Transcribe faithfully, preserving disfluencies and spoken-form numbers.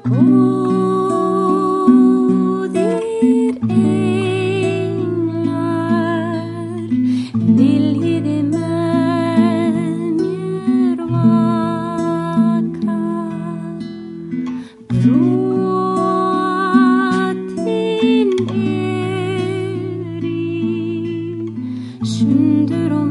Góðir englar, viljiði með mér vaka, brotin er í sundur og